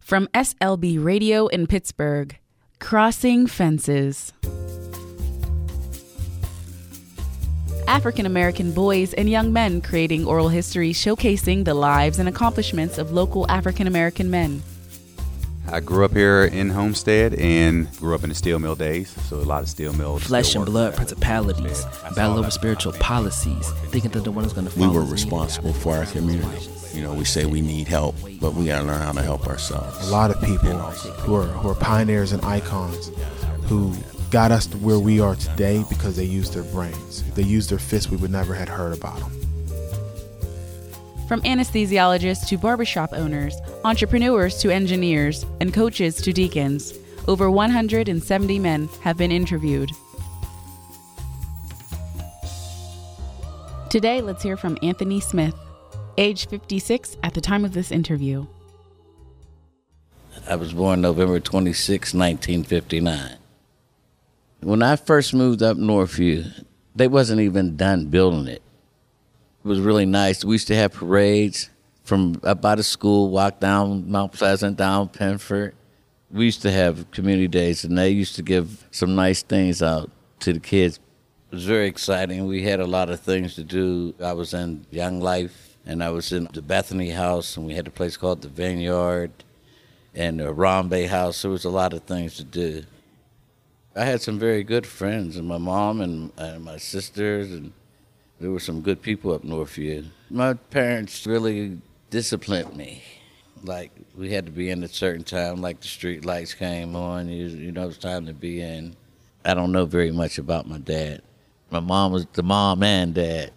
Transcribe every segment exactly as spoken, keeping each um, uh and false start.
From S L B Radio in Pittsburgh, Crossing Fences. African American boys and young men creating oral history showcasing the lives and accomplishments of local African American men. I grew up here in Homestead and grew up in the steel mill days, so a lot of steel mills. Flesh and blood principalities, battle over spiritual policies, thinking that the one is going to follow. We were responsible for our community. You know, we say we need help, but we got to learn how to help ourselves. A lot of people who are, who are pioneers and icons who got us to where we are today because they used their brains. If they used their fists, we would never have heard about them. From anesthesiologists to barbershop owners, entrepreneurs to engineers, and coaches to deacons, over one hundred seventy men have been interviewed. Today, let's hear from Anthony Smith, age fifty-six at the time of this interview. I was born November twenty-sixth, nineteen fifty-nine. When I first moved up Northview, they wasn't even done building it. It was really nice. We used to have parades from up by the school, walk down Mount Pleasant, down Penford. We used to have community days, and they used to give some nice things out to the kids. It was very exciting. We had a lot of things to do. I was in Young Life, and I was in the Bethany House, and we had a place called the Vineyard, and the Rambe House. There was a lot of things to do. I had some very good friends, and my mom and, and my sisters, and there were some good people up Northview. My parents really disciplined me. Like, we had to be in at a certain time, like the street lights came on, you, you know, it's time to be in. I don't know very much about my dad. My mom was the mom and dad.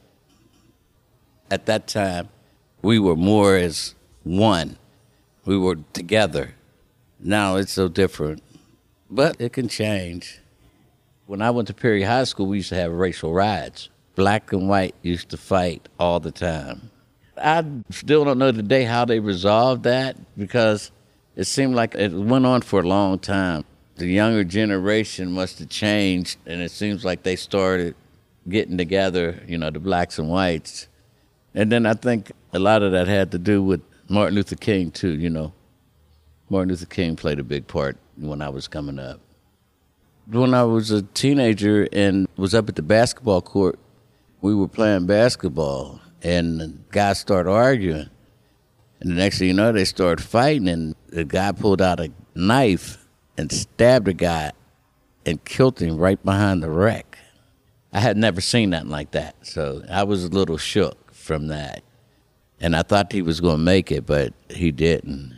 At that time, we were more as one. We were together. Now it's so different, but it can change. When I went to Perry High School, we used to have racial riots. Black and white used to fight all the time. I still don't know today how they resolved that because it seemed like it went on for a long time. The younger generation must have changed, and it seems like they started getting together, you know, the blacks and whites. And then I think a lot of that had to do with Martin Luther King, too, you know. Martin Luther King played a big part when I was coming up. When I was a teenager and was up at the basketball court, we were playing basketball, and the guys started arguing. And the next thing you know, they started fighting, and the guy pulled out a knife and stabbed the guy and killed him right behind the wreck. I had never seen nothing like that, so I was a little shook from that. And I thought he was going to make it, but he didn't.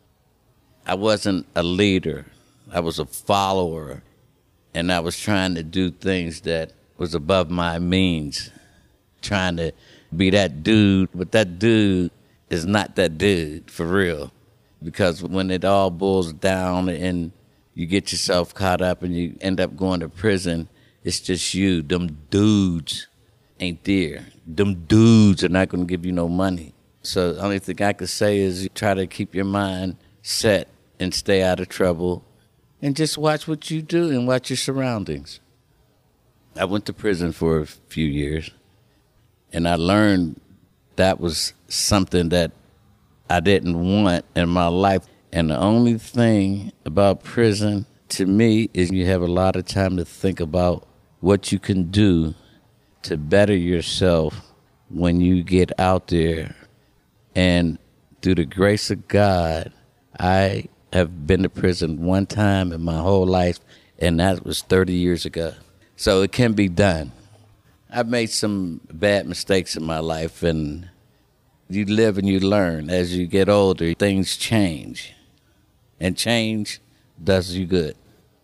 I wasn't a leader. I was a follower, and I was trying to do things that was above my means, trying to be that dude, but that dude is not that dude for real. Because when it all boils down and you get yourself caught up and you end up going to prison, it's just you. Them dudes ain't there. Them dudes are not going to give you no money. So the only thing I could say is you try to keep your mind set and stay out of trouble and just watch what you do and watch your surroundings. I went to prison for a few years, and I learned that was something that I didn't want in my life. And the only thing about prison, to me, is you have a lot of time to think about what you can do to better yourself when you get out there. And through the grace of God, I have been to prison one time in my whole life, and that was thirty years ago. So it can be done. I've made some bad mistakes in my life, and you live and you learn. As you get older, things change, and change does you good.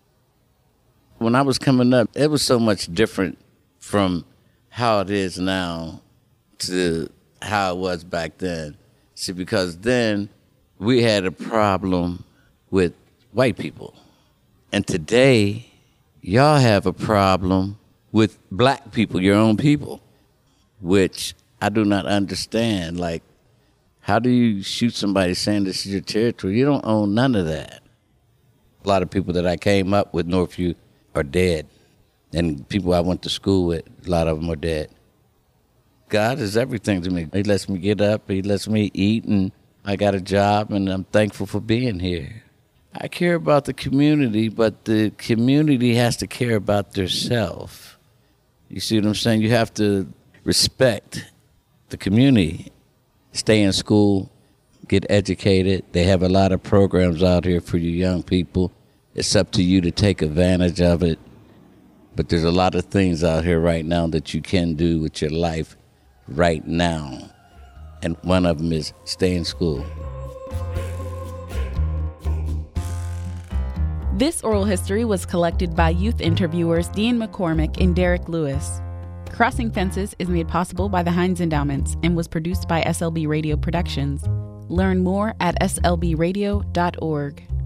When I was coming up, it was so much different from how it is now to how it was back then. See, because then we had a problem with white people. And today, y'all have a problem with black people, your own people, which I do not understand. Like, how do you shoot somebody saying this is your territory? You don't own none of that. A lot of people that I came up with Northview are dead. And people I went to school with, a lot of them are dead. God is everything to me. He lets me get up. He lets me eat. And I got a job, and I'm thankful for being here. I care about the community, but the community has to care about themselves. You see what I'm saying? You have to respect the community. Stay in school, get educated. They have a lot of programs out here for you young people. It's up to you to take advantage of it. But there's a lot of things out here right now that you can do with your life right now. And one of them is stay in school. This oral history was collected by youth interviewers Dean McCormick and Derek Lewis. Crossing Fences is made possible by the Heinz Endowments and was produced by S L B Radio Productions. Learn more at S L B radio dot org.